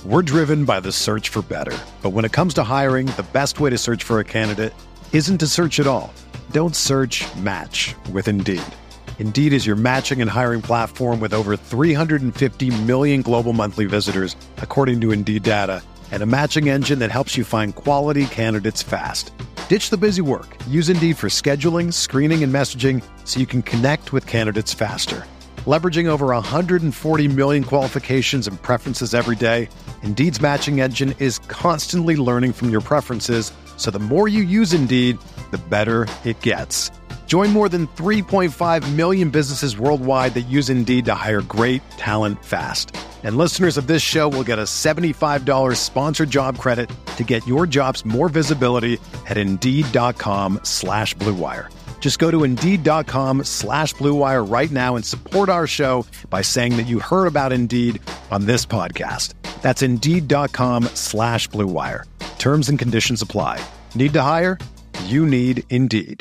We're driven by the search for better. But when it comes to hiring, the best way to search for a candidate isn't to search at all. Don't search, match with Indeed. Indeed is your matching and hiring platform with over 350 million global monthly visitors, according to Indeed data, and a matching engine that helps you find quality candidates fast. Ditch the busy work. Use Indeed for scheduling, screening, and messaging so you can connect with candidates faster. Leveraging over 140 million qualifications and preferences every day, Indeed's matching engine is constantly learning from your preferences, so the more you use Indeed, the better it gets. Join more than 3.5 million businesses worldwide that use Indeed to hire great talent fast. And listeners of this show will get a $75 sponsored job credit to get your jobs more visibility at Indeed.com/Blue Wire. Just go to Indeed.com/Blue Wire right now and support our show by saying that you heard about Indeed on this podcast. That's Indeed.com/Blue Wire. Terms and conditions apply. Need to hire? You need Indeed.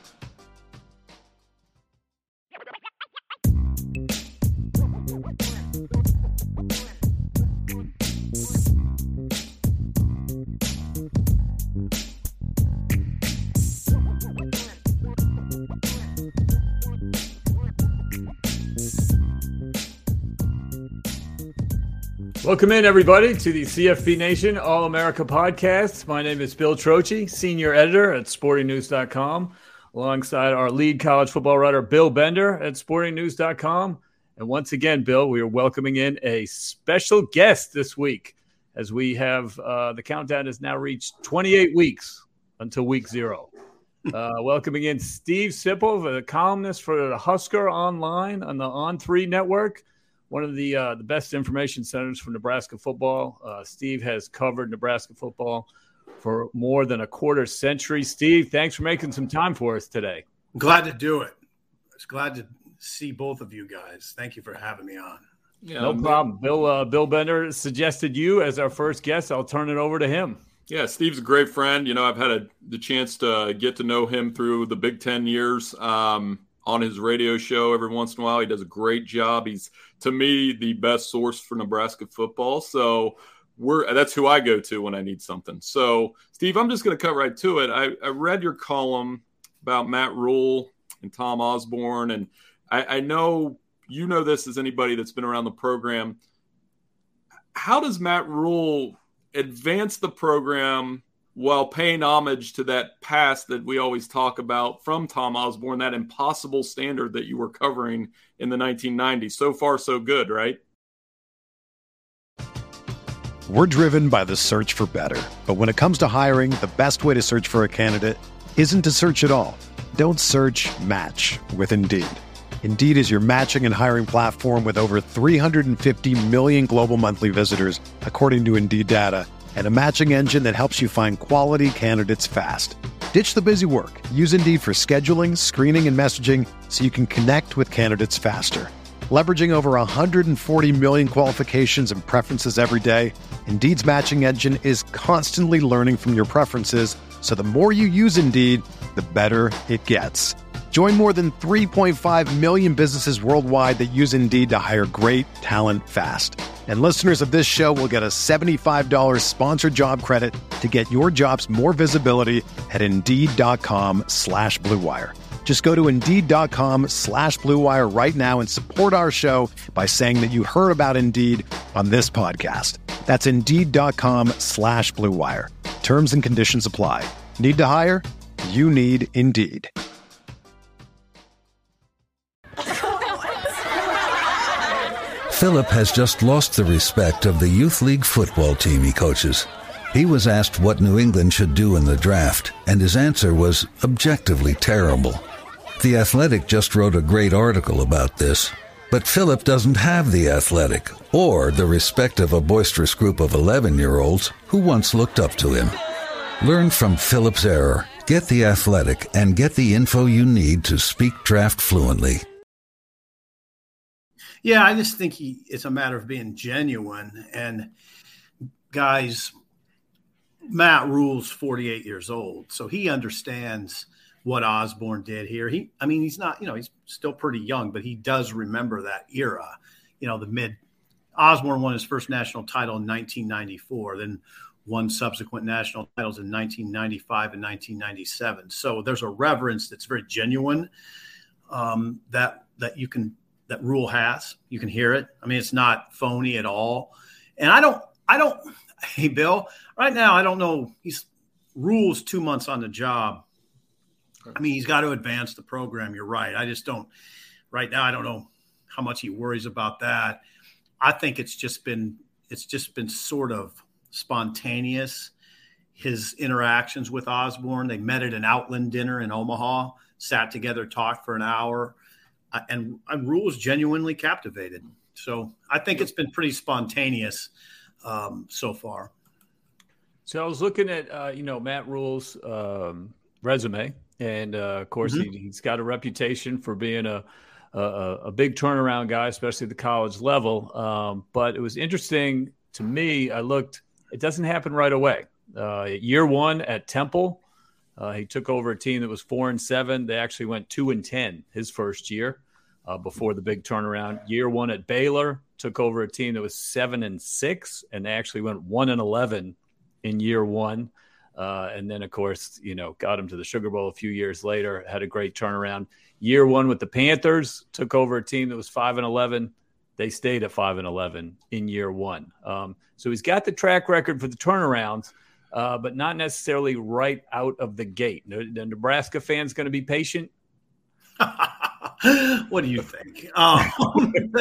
Welcome in, everybody, to the CFB Nation All-America Podcast. My name is Bill Trocchi, Senior Editor at SportingNews.com, alongside our lead college football writer, Bill Bender at SportingNews.com. And once again, Bill, we are welcoming in a special guest this week, as we have the countdown has now reached 28 weeks until week 0. Welcoming in Steve Sipple, the columnist for the Husker Online on the On3 network. One of the best information centers for Nebraska football. Steve has covered Nebraska football for more than a quarter century. Steve, thanks for making some time for us today. Glad to do it. I was glad to see both of you guys. Thank you for having me on. Yeah, no problem. Bill Bender suggested you as our first guest. I'll turn it over to him. Yeah, Steve's a great friend. You know, I've had the chance to get to know him through the Big Ten years. On his radio show every once in a while. He does a great job. He's, to me, the best source for Nebraska football. So that's who I go to when I need something. So, Steve, I'm just going to cut right to it. I read your column about Matt Rhule and Tom Osborne, and I know you know this as anybody that's been around the program. How does Matt Rhule advance the program while paying homage to that past that we always talk about from Tom Osborne, that impossible standard that you were covering in the 1990s? So far, so good, right? We're driven by the search for better. But when it comes to hiring, the best way to search for a candidate isn't to search at all. Don't search, match with Indeed. Indeed is your matching and hiring platform with over 350 million global monthly visitors, according to Indeed data, and a matching engine that helps you find quality candidates fast. Ditch the busy work. Use Indeed for scheduling, screening, and messaging so you can connect with candidates faster. Leveraging over 140 million qualifications and preferences every day, Indeed's matching engine is constantly learning from your preferences, so the more you use Indeed, the better it gets. Join more than 3.5 million businesses worldwide that use Indeed to hire great talent fast. And listeners of this show will get a $75 sponsored job credit to get your jobs more visibility at Indeed.com/Blue Wire. Just go to Indeed.com/Blue Wire right now and support our show by saying that you heard about Indeed on this podcast. That's Indeed.com/Blue Wire. Terms and conditions apply. Need to hire? You need Indeed. Philip has just lost the respect of the youth league football team he coaches. He was asked what New England should do in the draft, and his answer was objectively terrible. The Athletic just wrote a great article about this, but Philip doesn't have the Athletic or the respect of a boisterous group of 11-year-olds who once looked up to him. Learn from Philip's error, get the Athletic, and get the info you need to speak draft fluently. Yeah, I just think it's a matter of being genuine. And guys, Matt Rhule's 48 years old, so he understands what Osborne did here. He's not, he's still pretty young, but he does remember that era, the mid Osborne won his first national title in 1994, then won subsequent national titles in 1995 and 1997. So there's a reverence that's very genuine that Rule has. You can hear it. I mean, it's not phony at all. And I don't. Hey, Bill. Right now, I don't know. Rule's 2 months on the job. I mean, he's got to advance the program. You're right. I just don't. Right now, I don't know how much he worries about that. I think it's just been sort of spontaneous. His interactions with Osborne. They met at an Outland dinner in Omaha, sat together, talked for an hour, and Rule was genuinely captivated. So I think it's been pretty spontaneous so far. So I was looking at Matt Rule's resume, and of course he's got a reputation for being a big turnaround guy, especially at the college level. But it was interesting to me. It doesn't happen right away. Year one at Temple, he took over a team that was 4-7. They actually went 2-10 his first year before the big turnaround. Year one at Baylor, took over a team that was 7-6, and they actually went 1-11 in year one. And then, of course, got him to the Sugar Bowl a few years later, had a great turnaround. Year one with the Panthers, took over a team that was 5-11. They stayed at 5-11 in year one. So he's got the track record for the turnarounds, but not necessarily right out of the gate. The Nebraska fans going to be patient? What do you think? I'll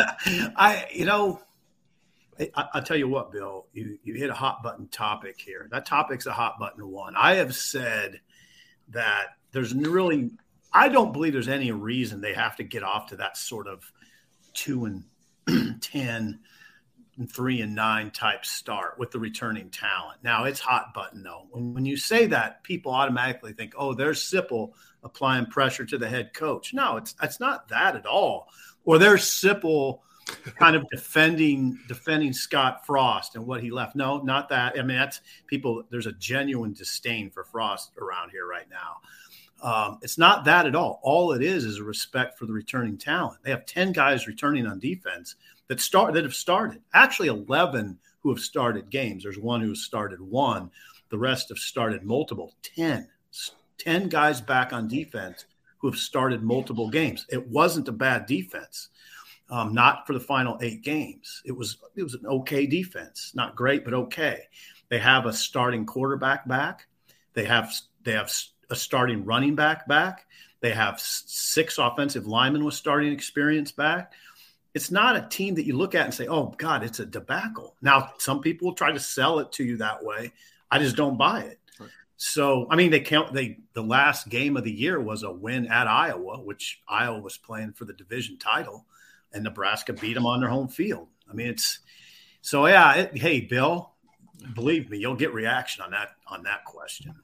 tell you what, Bill, you hit a hot button topic here. That topic's a hot button one. I have said that I don't believe there's any reason they have to get off to that sort of 2-10 and 3-9 type start with the returning talent. Now, it's hot button, though. When you say that, people automatically think, oh, there's Sipple applying pressure to the head coach. No, it's not that at all. Or there's Sipple kind of defending Scott Frost and what he left. No, not that. I mean, that's people. There's a genuine disdain for Frost around here right now. It's not that at all. All it is a respect for the returning talent. They have 10 guys returning on defense that have started. Actually, 11 who have started games. There's one who has started one. The rest have started multiple. 10 guys back on defense who have started multiple games. It wasn't a bad defense. Not for the final 8 games. It was an okay defense. Not great, but okay. They have a starting quarterback back. They have a starting running back back. They have 6 offensive linemen with starting experience back. It's not a team that you look at and say, oh, God, it's a debacle. Now, some people will try to sell it to you that way. I just don't buy it. Right. So, I mean, the last game of the year was a win at Iowa, which Iowa was playing for the division title. And Nebraska beat them on their home field. I mean, hey, Bill, believe me, you'll get reaction on that question.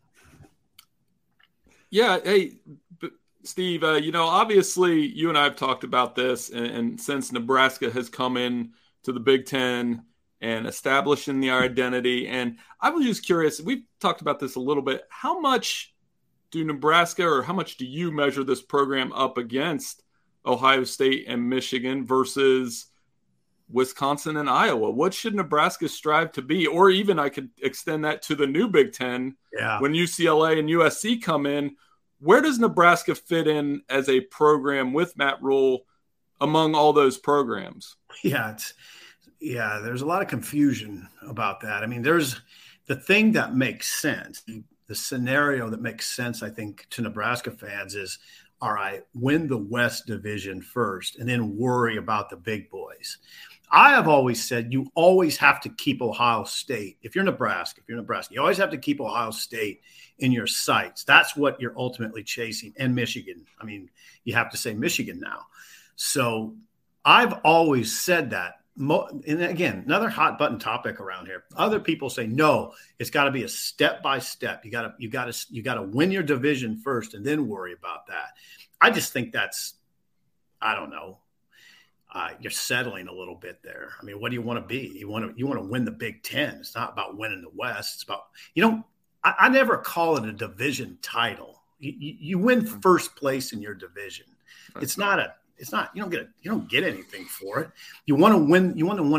Yeah. Hey, Steve, obviously you and I have talked about this, and since Nebraska has come in to the Big Ten and establishing their identity, and I was just curious, we've talked about this a little bit, how much do you measure this program up against Ohio State and Michigan versus Wisconsin and Iowa? What should Nebraska strive to be? Or even I could extend that to the new Big Ten. Yeah. When UCLA and USC come in, where does Nebraska fit in as a program with Matt Rule among all those programs? There's a lot of confusion about that. I mean, there's the thing that makes sense. The scenario that makes sense, I think, to Nebraska fans is, all right, win the West Division first and then worry about the big boys. I have always said you always have to keep Ohio State. If you're Nebraska, you always have to keep Ohio State in your sights. That's what you're ultimately chasing. And Michigan. I mean, you have to say Michigan now. So I've always said that. And again, another hot button topic around here. Other people say, no, it's got to be a step by step. You got to win your division first and then worry about that. I just think that's, I don't know. You're settling a little bit there. I mean, what do you want to be? You want to win the Big Ten. It's not about winning the West. It's about, I never call it a division title. You win first place in your division. It's not It's not, you don't get anything for it. You want to win. You want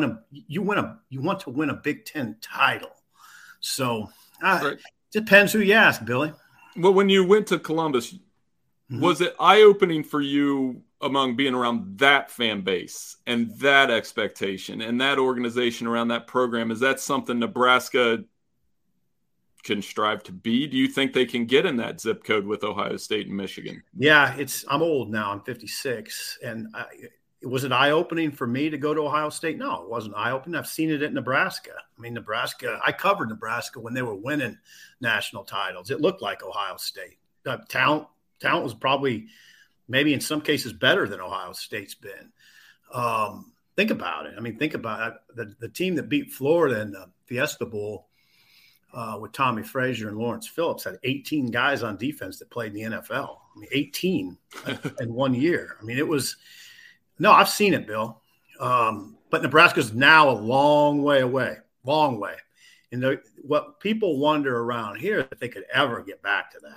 to win a Big Ten title. So depends who you ask, Billy. Well, when you went to Columbus, was it eye-opening for you among being around that fan base and that expectation and that organization around that program? Is that something Nebraska can strive to be? Do you think they can get in that zip code with Ohio State and Michigan? Yeah, I'm old now. I'm 56. And was it eye-opening for me to go to Ohio State? No, it wasn't eye-opening. I've seen it at Nebraska. I mean, I covered Nebraska when they were winning national titles. It looked like Ohio State. Talent was probably maybe in some cases better than Ohio State's been. Think about it. I mean, think about it. The team that beat Florida in the Fiesta Bowl with Tommy Frazier and Lawrence Phillips had 18 guys on defense that played in the NFL. I mean, 18 in 1 year. I mean, I've seen it, Bill. But Nebraska's now a long way away. And what people wonder around here, if they could ever get back to that.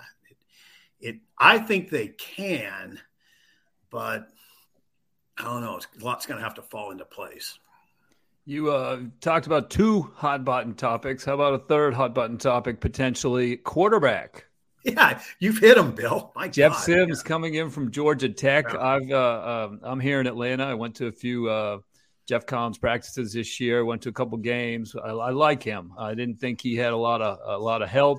I think they can, but I don't know. A lot's going to have to fall into place. You talked about 2 hot button topics. How about a third hot button topic, potentially quarterback? Yeah, you've hit him, Bill. My Jeff God, Sims coming in from Georgia Tech. Yeah. I'm here in Atlanta. I went to a few Jeff Collins practices this year. Went to a couple games. I like him. I didn't think he had a lot of help.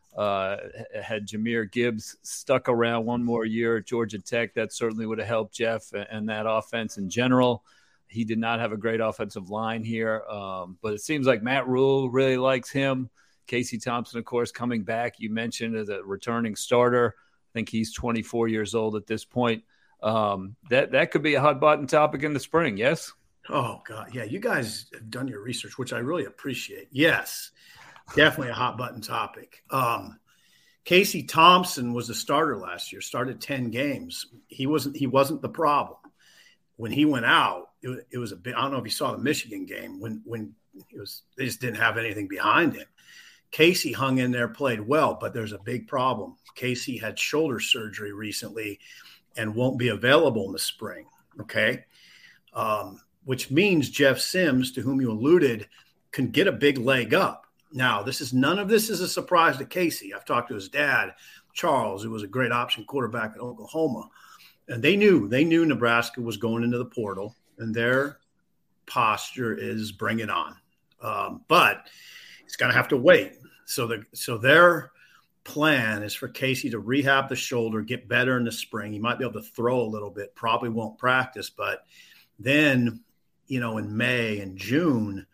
Had Jahmyr Gibbs stuck around one more year at Georgia Tech, that certainly would have helped Jeff and that offense in general. He did not have a great offensive line here, but it seems like Matt Rule really likes him. Casey Thompson, of course, coming back. You mentioned as a returning starter. I think he's 24 years old at this point. That could be a hot button topic in the spring, yes? Oh, God. Yeah, you guys have done your research, which I really appreciate. Yes, definitely a hot button topic. Casey Thompson was the starter last year, started 10 games. He wasn't the problem. When he went out, it was a bit. I don't know if you saw the Michigan game when they just didn't have anything behind him. Casey hung in there, played well, but there's a big problem. Casey had shoulder surgery recently and won't be available in the spring. Okay. Which means Jeff Sims, to whom you alluded, can get a big leg up. Now, none of this is a surprise to Casey. I've talked to his dad, Charles, who was a great option quarterback at Oklahoma. And they knew Nebraska was going into the portal, and their posture is bring it on. But it's going to have to wait. So their plan is for Casey to rehab the shoulder, get better in the spring. He might be able to throw a little bit, probably won't practice. But then, in May and June,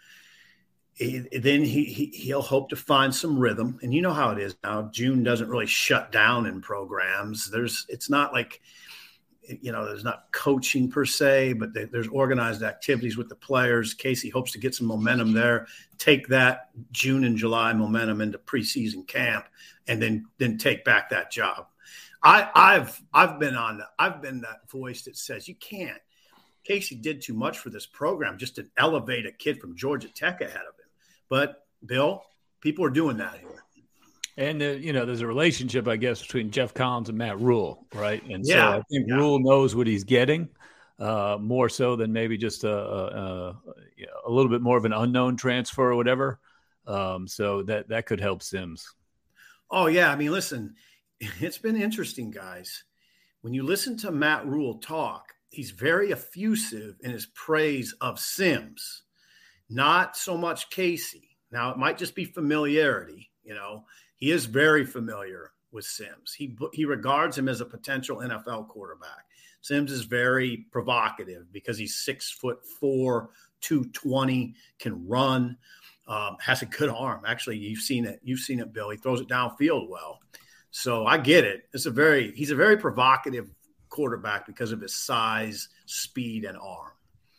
then he'll hope to find some rhythm. And you know how it is now. June doesn't really shut down in programs. It's not like – there's not coaching per se, but there's organized activities with the players. Casey hopes to get some momentum there, take that June and July momentum into preseason camp, and then take back that job. I've been that voice that says you can't. Casey did too much for this program just to elevate a kid from Georgia Tech ahead of him. But Bill, people are doing that here. And, there's a relationship, I guess, between Jeff Collins and Matt Rule, right? And so yeah, I think Rule knows what he's getting, more so than maybe just a little bit more of an unknown transfer or whatever. So that could help Sims. Oh, yeah. I mean, listen, it's been interesting, guys. When you listen to Matt Rule talk, he's very effusive in his praise of Sims, not so much Casey. Now, it might just be familiarity, He is very familiar with Sims. He regards him as a potential NFL quarterback. Sims is very provocative because he's 6'4", 220, can run, has a good arm. Actually, you've seen it, Bill. He throws it downfield well. So I get it. He's a very provocative quarterback because of his size, speed, and arm.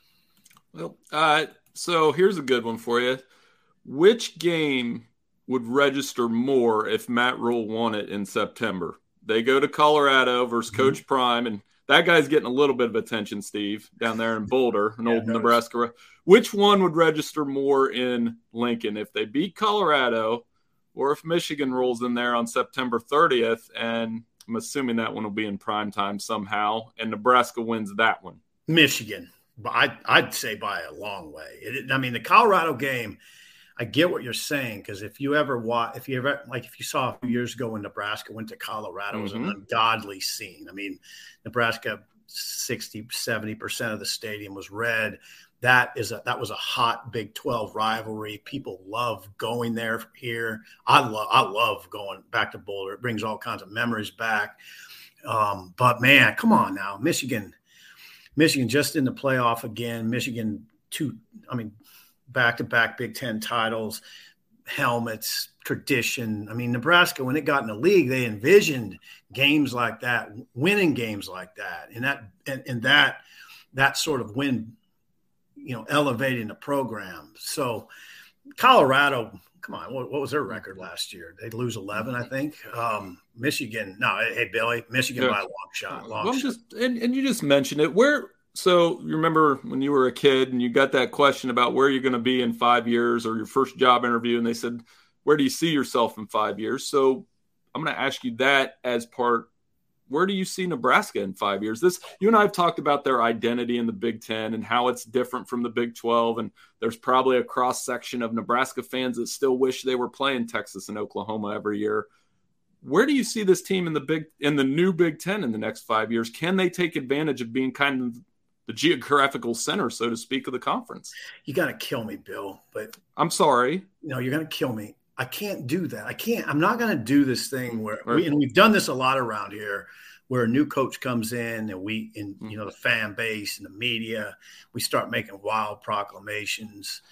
Well, so here's a good one for you. Which game would register more if Matt Rule won it in September? They go to Colorado versus Coach Prime, and that guy's getting a little bit of attention, Steve, down there in Boulder, old Nebraska. Which one would register more in Lincoln, if they beat Colorado or if Michigan rolls in there on September 30th and I'm assuming that one will be in prime time somehow, and Nebraska wins that one. Michigan, I'd say by a long way. The Colorado game, I get what you're saying, because if you saw a few years ago when Nebraska went to Colorado, it was an ungodly scene. I mean, Nebraska, 60-70% of the stadium was red. That was a hot Big 12 rivalry. People love going there here. I love going back to Boulder. It brings all kinds of memories back. But man, come on now, Michigan just in the playoff again. Michigan back-to-back Big Ten titles, helmets, tradition. I mean, Nebraska, when it got in the league, they envisioned games like that, winning games like that, and that sort of win, elevating the program. So Colorado, come on, what was their record last year? They lose 11, I think. Michigan, Billy, Michigan by a long shot. And you just mentioned it. So you remember when you were a kid and you got that question about where you're going to be in 5 years, or your first job interview, and they said, where do you see yourself in 5 years? So I'm going to ask you that as part. Where do you see Nebraska in 5 years? You and I have talked about their identity in the Big Ten and how it's different from the Big 12. And there's probably a cross section of Nebraska fans that still wish they were playing Texas and Oklahoma every year. Where do you see this team in the new Big Ten in the next 5 years? Can they take advantage of being kind of the geographical center, so to speak, of the conference? You got to kill me, Bill, but I'm sorry. No, you're going to kill me. I can't do that. I'm not going to do this thing where we've done this a lot around here, where a new coach comes in and the fan base and the media, we start making wild proclamations.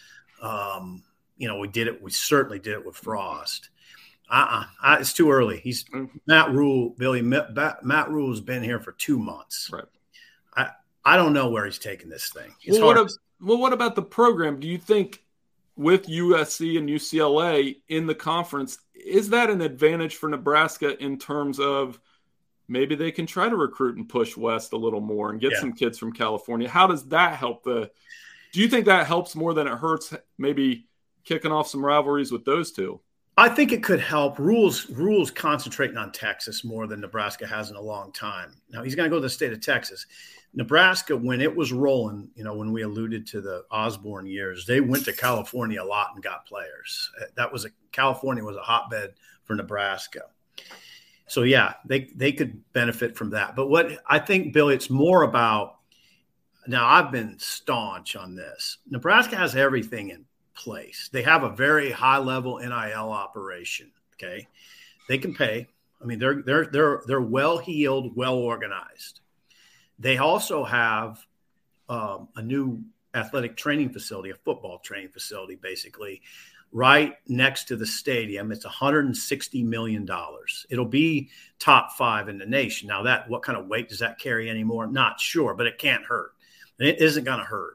We certainly did it with Frost. It's too early. Matt Rule, Billy. Matt Rule has been here for 2 months. Right. I don't know where he's taking this thing. What about the program? Do you think with USC and UCLA in the conference, is that an advantage for Nebraska in terms of maybe they can try to recruit and push west a little more and get some kids from California? How does that help do you think that helps more than it hurts, maybe kicking off some rivalries with those two? I think it could help. Rules concentrating on Texas more than Nebraska has in a long time. Now he's going to go to the state of Texas. Nebraska, when it was rolling, when we alluded to the Osborne years, they went to California a lot and got players. California was a hotbed for Nebraska. So yeah, they could benefit from that. But what I think, Billy, it's more about, now I've been staunch on this. Nebraska has everything in place. They have a very high level NIL operation. Okay. They can pay. I mean, they're well-heeled, well-organized. They also have a new athletic training facility, a football training facility, basically, right next to the stadium. It's $160 million. It'll be top 5 in the nation. Now, what kind of weight does that carry anymore? Not sure, but it can't hurt. And it isn't going to hurt.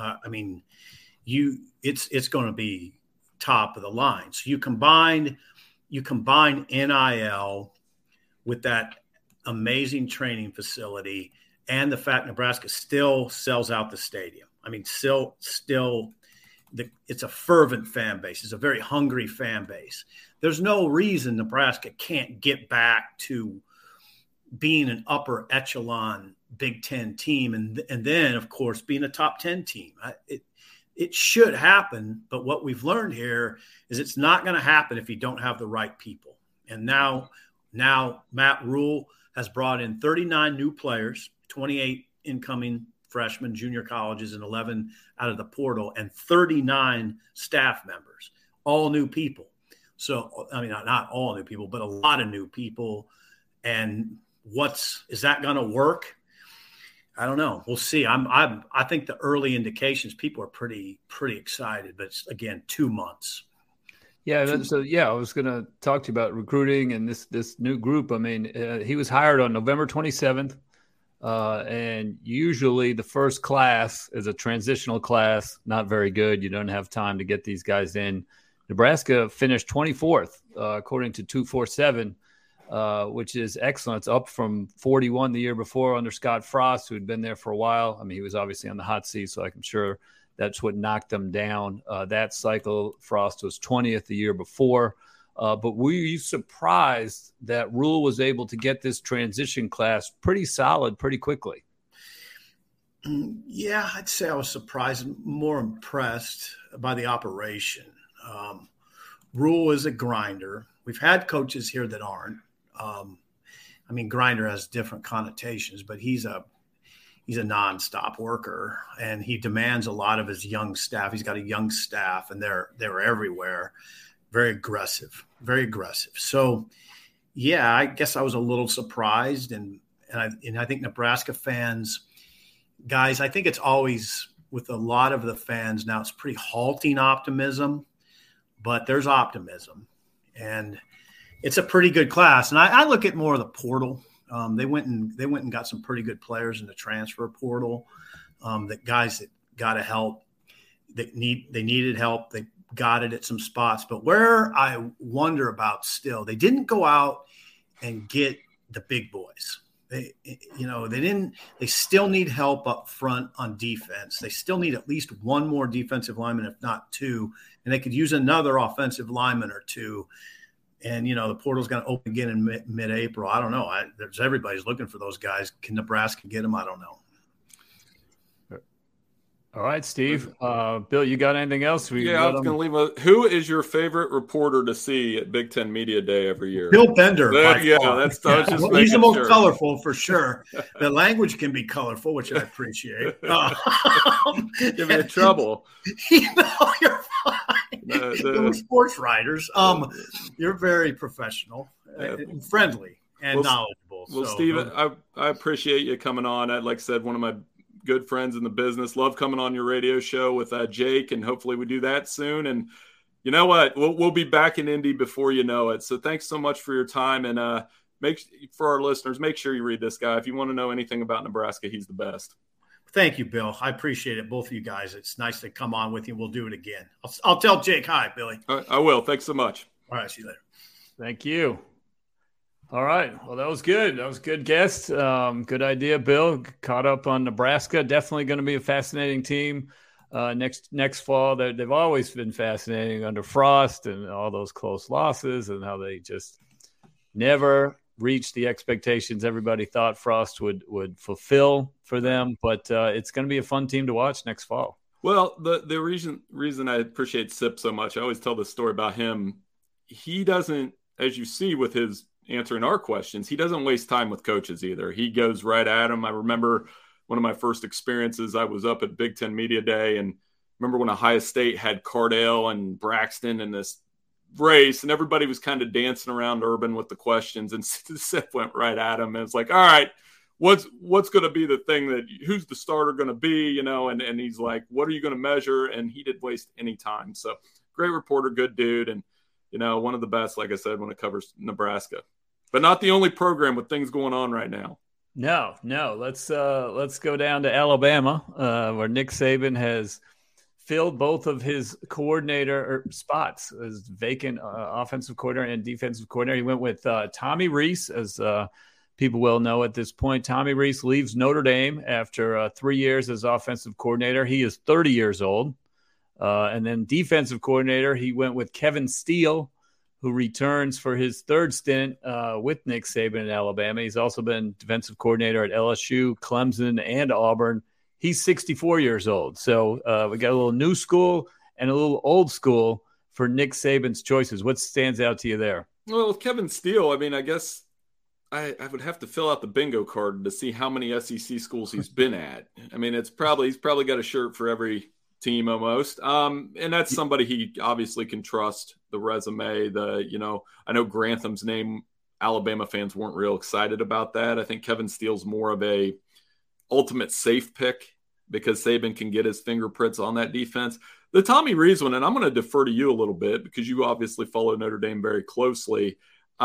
It's going to be top of the line. So you combine NIL with that amazing training facility and the fact Nebraska still sells out the stadium. I mean, it's a fervent fan base. It's a very hungry fan base. There's no reason Nebraska can't get back to being an upper echelon Big Ten team, and then, of course, being a top 10 team. It should happen, but what we've learned here is it's not going to happen if you don't have the right people. And now Matt Rule has brought in 39 new players, 28 incoming freshmen, junior colleges, and 11 out of the portal, and 39 staff members, all new people. So, I mean, not all new people, but a lot of new people. And is that going to work? I don't know. We'll see. I think the early indications, people are pretty excited, but it's, again, 2 months. Yeah. So, I was going to talk to you about recruiting and this new group. I mean, he was hired on November 27th. And usually the first class is a transitional class, not very good. You don't have time to get these guys in. Nebraska finished 24th, according to 247, which is excellent. It's up from 41 the year before under Scott Frost, who had been there for a while. I mean, he was obviously on the hot seat, so I'm sure that's what knocked them down. That cycle, Frost was 20th the year before. But were you surprised that Rule was able to get this transition class pretty solid pretty quickly? Yeah, I'd say I was surprised, more impressed by the operation. Rule is a grinder. We've had coaches here that aren't. Grinder has different connotations, but he's a nonstop worker, and he demands a lot of his young staff. He's got a young staff, and they're everywhere. Very aggressive. So, yeah, I guess I was a little surprised, and I think Nebraska fans, guys, I think it's always with a lot of the fans now, it's pretty halting optimism, but there's optimism, and it's a pretty good class. And I look at more of the portal. They went and got some pretty good players in the transfer portal. That guys that got to help. They needed help. They got it at some spots. But where I wonder about still, they didn't go out and get the big boys. They still need help up front on defense. They still need at least one more defensive lineman, if not two, and they could use another offensive lineman or two. And, the portal's going to open again in mid-April. I don't know. Everybody's looking for those guys. Can Nebraska get them? I don't know. All right, Steve. Bill, you got anything else? I was going to leave. Who is your favorite reporter to see at Big Ten Media Day every year? Bill Bender. He's the most colorful for sure. The language can be colorful, which I appreciate. Give me trouble. You're fine. We're sports writers. You're very professional, and friendly, and knowledgeable. Well, Steve, I appreciate you coming on. Like I said, one of my good friends in the business. Love coming on your radio show with Jake, and hopefully we do that soon. And you know what? We'll be back in Indy before you know it. So thanks so much for your time. And for our listeners, make sure you read this guy. If you want to know anything about Nebraska, he's the best. Thank you, Bill. I appreciate it, both of you guys. It's nice to come on with you. We'll do it again. I'll tell Jake hi, Billy. I will. Thanks so much. All right, see you later. Thank you. All right. Well, that was good. That was a good guest. Good idea, Bill. Caught up on Nebraska. Definitely going to be a fascinating team next fall. They've always been fascinating under Frost and all those close losses and how they just never reached the expectations everybody thought Frost would fulfill for them. But it's going to be a fun team to watch next fall. Well, the reason I appreciate Sip so much, I always tell this story about him. He doesn't, as you see with his answering our questions, he doesn't waste time with coaches either. He goes right at them. I remember one of my first experiences, I was up at Big Ten Media Day, and remember when Ohio State had Cardale and Braxton in this race, and everybody was kind of dancing around Urban with the questions, and Sip went right at him. And it's like, all right, what's going to be the thing that who's the starter going to be, and he's like, what are you going to measure? And he didn't waste any time. So great reporter, good dude. And, one of the best, like I said, when it covers Nebraska, but not the only program with things going on right now. No. Let's go down to Alabama, where Nick Saban has filled both of his coordinator spots as vacant offensive coordinator and defensive coordinator. He went with Tommy Rees, as people well know at this point. Tommy Rees leaves Notre Dame after 3 years as offensive coordinator. He is 30 years old. And then defensive coordinator, he went with Kevin Steele, who returns for his third stint with Nick Saban in Alabama. He's also been defensive coordinator at LSU, Clemson, and Auburn. He's 64 years old. So we got a little new school and a little old school for Nick Saban's choices. What stands out to you there? Well, with Kevin Steele, I guess I would have to fill out the bingo card to see how many SEC schools he's been at. He's probably got a shirt for every team almost. And that's somebody he obviously can trust, the resume, I know Grantham's name, Alabama fans weren't real excited about that. I think Kevin Steele's more of a ultimate safe pick because Saban can get his fingerprints on that defense. The Tommy Rees one, and I'm going to defer to you a little bit because you obviously follow Notre Dame very closely.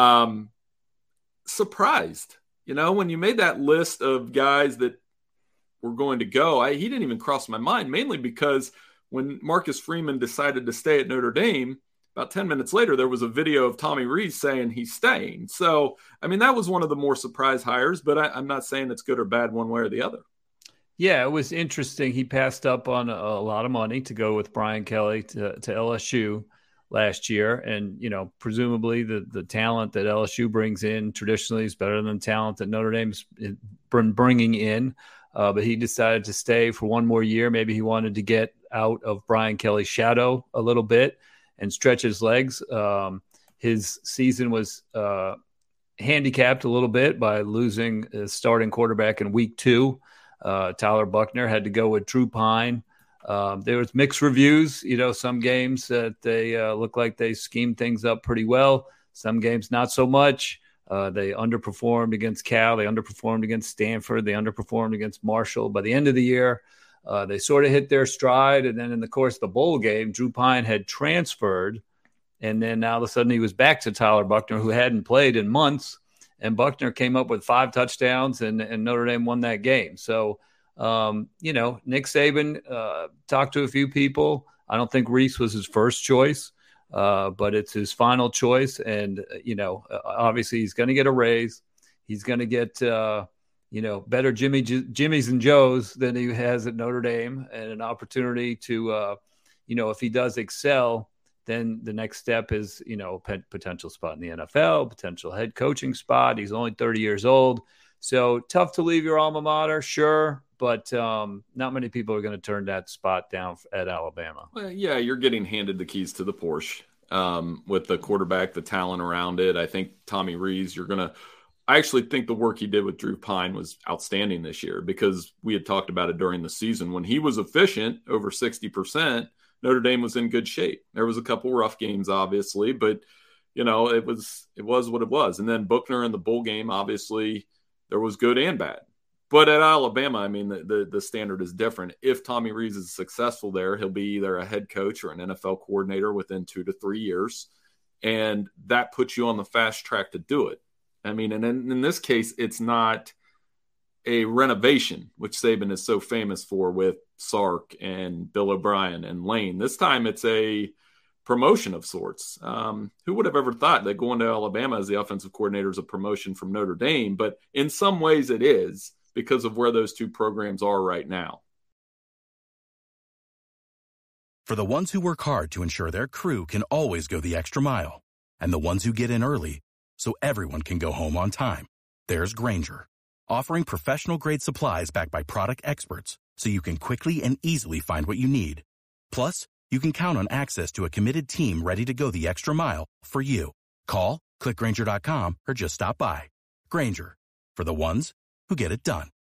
Surprised, when you made that list of guys that were going to go, he didn't even cross my mind, mainly because when Marcus Freeman decided to stay at Notre Dame, about 10 minutes later, there was a video of Tommy Rees saying he's staying. So, that was one of the more surprise hires, but I'm not saying it's good or bad one way or the other. Yeah, it was interesting. He passed up on a lot of money to go with Brian Kelly to LSU. last year. And, presumably the talent that LSU brings in traditionally is better than the talent that Notre Dame's been bringing in. But he decided to stay for one more year. Maybe he wanted to get out of Brian Kelly's shadow a little bit and stretch his legs. His season was handicapped a little bit by losing his starting quarterback in week 2. Tyler Buchner had to go with Drew Pine. There was mixed reviews. Some games that they look like they schemed things up pretty well. Some games not so much. They underperformed against Cal. They underperformed against Stanford. They underperformed against Marshall. By the end of the year, they sort of hit their stride. And then in the course of the bowl game, Drew Pine had transferred. And then now all of a sudden he was back to Tyler Buchner, who hadn't played in months. And Buchner came up with 5 touchdowns, and Notre Dame won that game. So, Nick Saban talked to a few people. I don't think Reese was his first choice, but it's his final choice. And, obviously he's going to get a raise. He's going to get, better Jimmys and Joes than he has at Notre Dame, and an opportunity to, if he does excel, then the next step is, potential spot in the NFL, potential head coaching spot. He's only 30 years old. So tough to leave your alma mater, sure, but not many people are going to turn that spot down at Alabama. Well, yeah, you're getting handed the keys to the Porsche with the quarterback, the talent around it. I think Tommy Rees, I actually think the work he did with Drew Pine was outstanding this year, because we had talked about it during the season. When he was efficient, over 60%, Notre Dame was in good shape. There was a couple rough games, obviously, but, it was what it was. And then Buchner in the bowl game, obviously, there was good and bad. But at Alabama, I mean, the standard is different. If Tommy Rees is successful there, he'll be either a head coach or an NFL coordinator within 2 to 3 years. And that puts you on the fast track to do it. I mean, and in this case, it's not a renovation, which Saban is so famous for with Sark and Bill O'Brien and Lane. This time it's a promotion of sorts. Who would have ever thought that going to Alabama as the offensive coordinator is a promotion from Notre Dame? But in some ways it is, because of where those two programs are right now. For the ones who work hard to ensure their crew can always go the extra mile, and the ones who get in early so everyone can go home on time, there's Grainger, offering professional-grade supplies backed by product experts so you can quickly and easily find what you need. Plus, you can count on access to a committed team ready to go the extra mile for you. Call, click Grainger.com, or just stop by. Grainger, for the ones who get it done.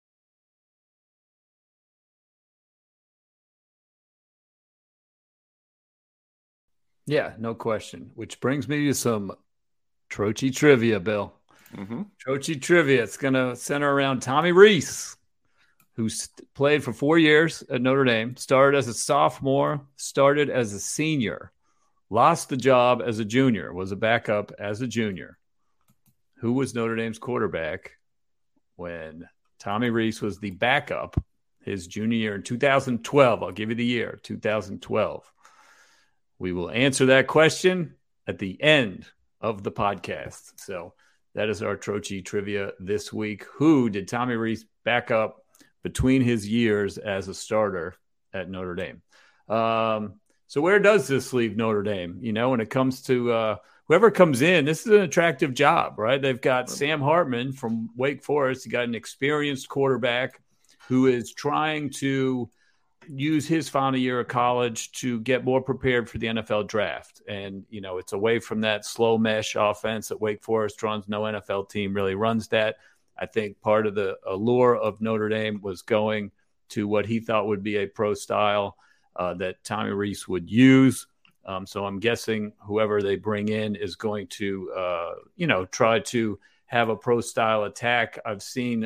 Yeah, no question. Which brings me to some Trocchi trivia, Bill. Mm-hmm. Trocchi trivia. It's going to center around Tommy Rees, who played for 4 years at Notre Dame, started as a sophomore, started as a senior, lost the job as a junior, was a backup as a junior. Who was Notre Dame's quarterback when Tommy Rees was the backup his junior year in 2012? I'll give you the year, 2012. We will answer that question at the end of the podcast. So that is our Trocchi trivia this week. Who did Tommy Rees back up between his years as a starter at Notre Dame? So where does this leave Notre Dame? When it comes to whoever comes in, this is an attractive job, right? They've got Sam Hartman from Wake Forest. You got an experienced quarterback who is trying to use his final year of college to get more prepared for the NFL draft. And, it's away from that slow mesh offense that Wake Forest runs. No NFL team really runs that. I think part of the allure of Notre Dame was going to what he thought would be a pro style that Tommy Rees would use. So I'm guessing whoever they bring in is going to, try to have a pro style attack. I've seen,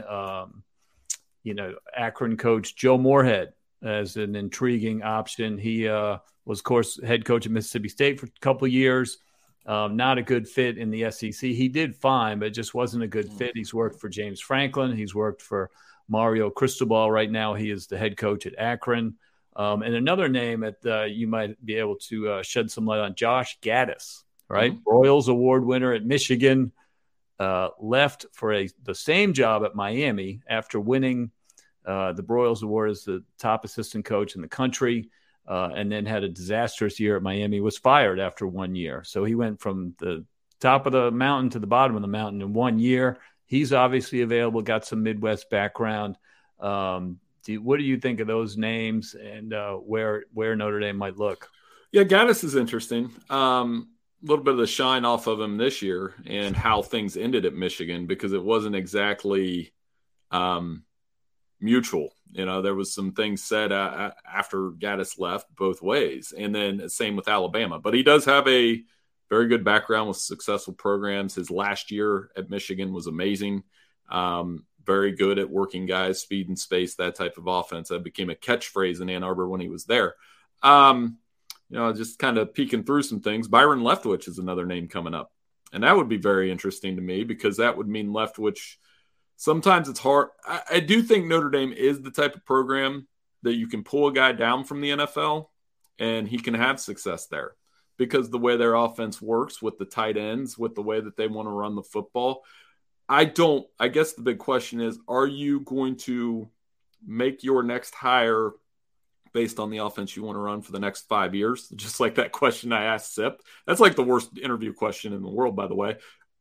Akron coach Joe Moorhead as an intriguing option. He was, of course, head coach at Mississippi State for a couple of years. Not a good fit in the SEC. He did fine, but it just wasn't a good fit. He's worked for James Franklin. He's worked for Mario Cristobal. Right now, he is the head coach at Akron. And another name that you might be able to shed some light on, Josh Gaddis, right? Mm-hmm. Royals Award winner at Michigan, left for the same job at Miami after winning the Broyles Award as the top assistant coach in the country. and then had a disastrous year at Miami, was fired after 1 year. So he went from the top of the mountain to the bottom of the mountain in 1 year. He's obviously available, got some Midwest background. What do you think of those names and where Notre Dame might look? Yeah, Gaddis is interesting. A little bit of the shine off of him this year and how things ended at Michigan, because it wasn't exactly mutual. There was some things said after Gaddis left both ways, and then same with Alabama. But he does have a very good background with successful programs. His last year at Michigan was amazing. Very good at working guys, speed and space, that type of offense. That became a catchphrase in Ann Arbor when he was there. Just kind of peeking through some things. Byron Leftwich is another name coming up. And that would be very interesting to me, because that would mean Leftwich, sometimes it's hard. I do think Notre Dame is the type of program that you can pull a guy down from the NFL and he can have success there, because the way their offense works with the tight ends, with the way that they want to run the football. I guess the big question is, are you going to make your next hire based on the offense you want to run for the next 5 years? Just like that question I asked Sip. That's like the worst interview question in the world, by the way.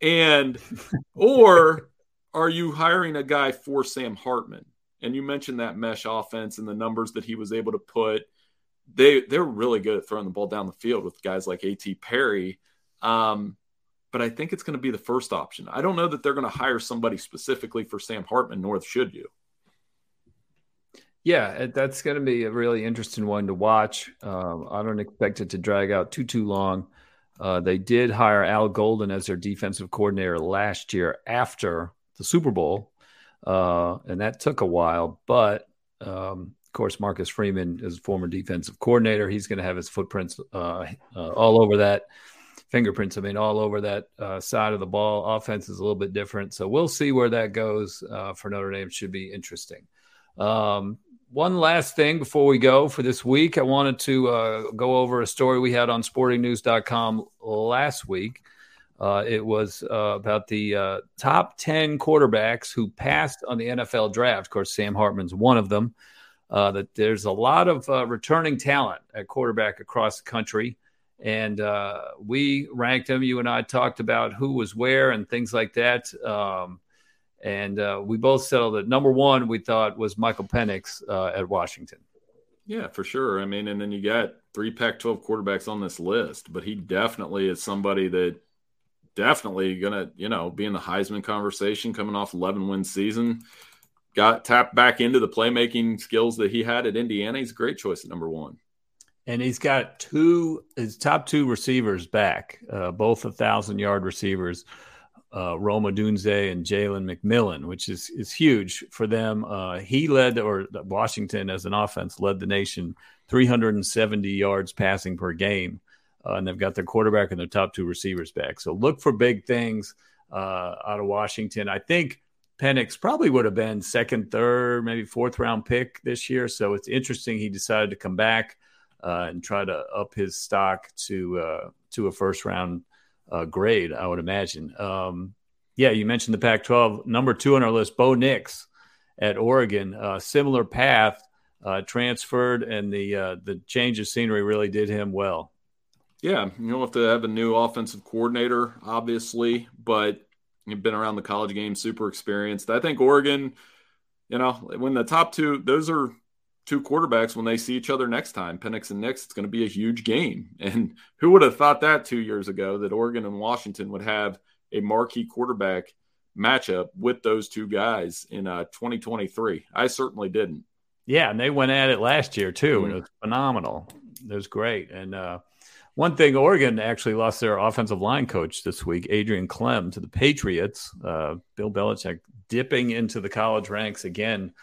Or are you hiring a guy for Sam Hartman? And you mentioned that mesh offense and the numbers that he was able to put. They're really good at throwing the ball down the field with guys like A.T. Perry. But I think it's going to be the first option. I don't know that they're going to hire somebody specifically for Sam Hartman, nor should you. Yeah, that's going to be a really interesting one to watch. I don't expect it to drag out too long. They did hire Al Golden as their defensive coordinator last year after the Super Bowl, and that took a while. But, of course, Marcus Freeman is a former defensive coordinator. He's going to have his footprints all over that. Fingerprints, all over that side of the ball. Offense is a little bit different. So we'll see where that goes for Notre Dame. Should be interesting. One last thing before we go for this week, I wanted to go over a story we had on sportingnews.com last week. It was about the top 10 quarterbacks who passed on the NFL draft. Of course, Sam Hartman's one of them. That there's a lot of returning talent at quarterback across the country. And we ranked them. You and I talked about who was where and things like that. And we both settled that number one we thought was Michael Penix at Washington. Yeah, for sure. And then you got 3 Pac-12 quarterbacks on this list, but he definitely is somebody that definitely going to, be in the Heisman conversation coming off 11-win season. Got tapped back into the playmaking skills that he had at Indiana. He's a great choice at number one. And he's got his top 2 receivers back, both 1,000-yard receivers, Rome Odunze and Jalen McMillan, which is huge for them. Washington as an offense led the nation 370 yards passing per game. And they've got their quarterback and their top 2 receivers back. So look for big things out of Washington. I think Penix probably would have been 2nd, 3rd, maybe 4th round pick this year. So it's interesting he decided to come back and try to up his stock to a first round grade, I would imagine. You mentioned the Pac-12. Number 2 on our list, Bo Nix at Oregon. Similar path, transferred, and the change of scenery really did him well. Yeah, you'll have to have a new offensive coordinator, obviously, but you've been around the college game, super experienced. I think Oregon, when the top 2, those are 2 quarterbacks, when they see each other next time, Penix and Nix, it's going to be a huge game. And who would have thought that 2 years ago, that Oregon and Washington would have a marquee quarterback matchup with those 2 guys in 2023? I certainly didn't. Yeah, and they went at it last year too, and it was phenomenal. It was great. And one thing, Oregon actually lost their offensive line coach this week, Adrian Clem, to the Patriots. Bill Belichick dipping into the college ranks again.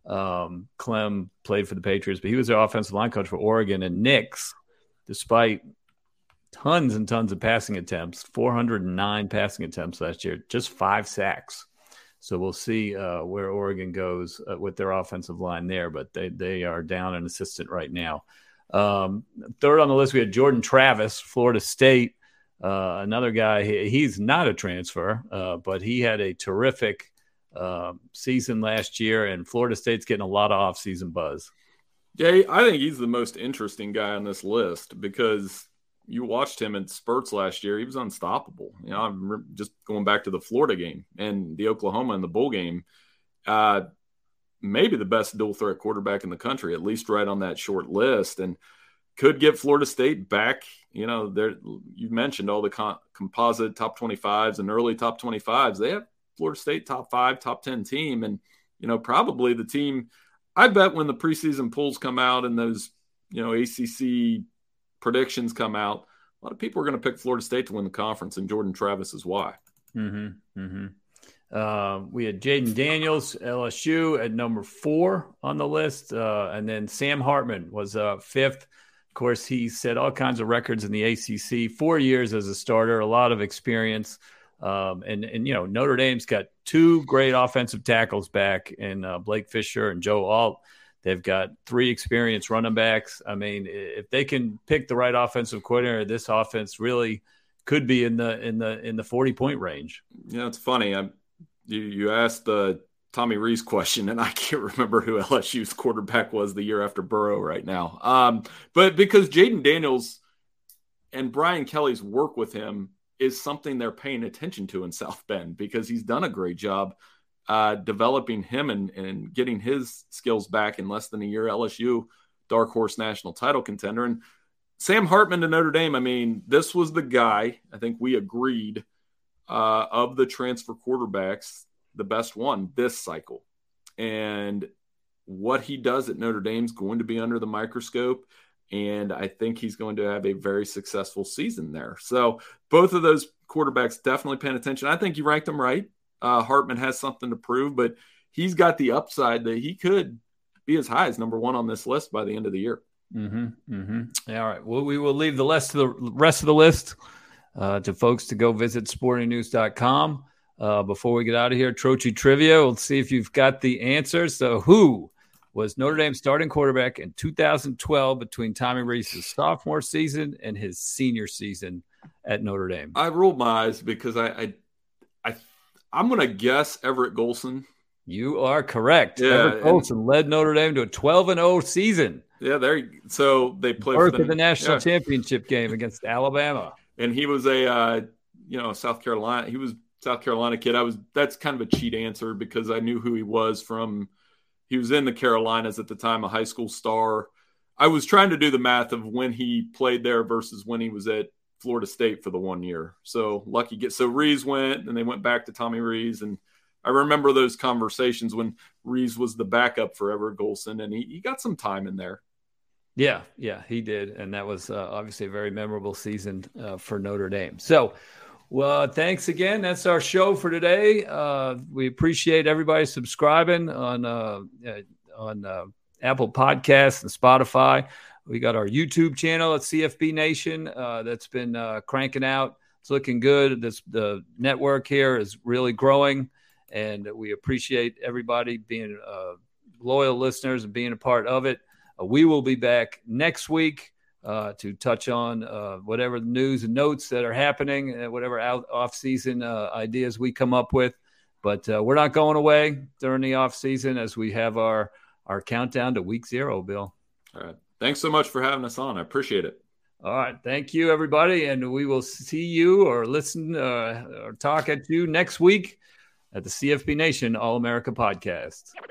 Clem played for the Patriots, but he was their offensive line coach for Oregon. And Nix, despite tons and tons of passing attempts, 409 passing attempts last year, just 5 sacks. So we'll see where Oregon goes with their offensive line there, but they are down an assistant right now. 3rd on the list, we had Jordan Travis, Florida State, another guy. He's not a transfer, but he had a terrific season last year, and Florida State's getting a lot of off-season buzz. Yeah, I think he's the most interesting guy on this list because you watched him in spurts last year. He was unstoppable. I'm just going back to the Florida game and the Oklahoma and the bowl game. Maybe the best dual threat quarterback in the country, at least right on that short list, and could get Florida State back. You mentioned all the composite top 25s and early top 25s. They have Florida State top 5, top 10 team, and probably the team. I bet when the preseason polls come out and those, ACC predictions come out, a lot of people are going to pick Florida State to win the conference, and Jordan Travis is why. Mm-hmm. Mm-hmm. We had Jaden Daniels, LSU, at number 4 on the list, and then Sam Hartman was 5th. Of course, he set all kinds of records in the ACC. 4 years as a starter, a lot of experience. And Notre Dame's got 2 great offensive tackles back in Blake Fisher and Joe Alt. They've got 3 experienced running backs. I mean, if they can pick the right offensive coordinator, this offense really could be in the 40-point range. Yeah, it's funny. You asked the Tommy Rees question, and I can't remember who LSU's quarterback was the year after Burrow right now. But because Jaden Daniels and Brian Kelly's work with him is something they're paying attention to in South Bend, because he's done a great job developing him and getting his skills back in less than a year. LSU, dark horse national title contender. And Sam Hartman to Notre Dame, I mean, this was the guy, I think we agreed, of the transfer quarterbacks, the best one this cycle. And what he does at Notre Dame is going to be under the microscope. And I think he's going to have a very successful season there. So both of those quarterbacks definitely paying attention. I think you ranked them right. Hartman has something to prove, but he's got the upside that he could be as high as number 1 on this list by the end of the year. Mm-hmm. Mm-hmm. All right. Well, we will leave the rest of the list to folks to go visit sportingnews.com. Before we get out of here, Trocchi Trivia. We'll see if you've got the answers. So who was Notre Dame's starting quarterback in 2012 between Tommy Rees' sophomore season and his senior season at Notre Dame? I rolled my eyes because I'm going to guess Everett Golson. You are correct. Yeah, Everett Golson led Notre Dame to a 12-0 season. Yeah, so they played for the national championship game against Alabama. And he was a South Carolina. He was South Carolina kid. That's kind of a cheat answer because I knew who he was from. He was in the Carolinas at the time, a high school star. I was trying to do the math of when he played there versus when he was at Florida State for the 1 year. So Rees went, and they went back to Tommy Rees. And I remember those conversations when Rees was the backup for Everett Golson, and he got some time in there. Yeah, he did. And that was obviously a very memorable season for Notre Dame. So, well, thanks again. That's our show for today. We appreciate everybody subscribing on Apple Podcasts and Spotify. We got our YouTube channel at CFB Nation that's been cranking out. It's looking good. The network here is really growing, and we appreciate everybody being loyal listeners and being a part of it. We will be back next week to touch on whatever news and notes that are happening, whatever off-season ideas we come up with. But we're not going away during the off-season as we have our countdown to week 0, Bill. All right. Thanks so much for having us on. I appreciate it. All right. Thank you, everybody. And we will see you or listen or talk at you next week at the CFB Nation All-America Podcast.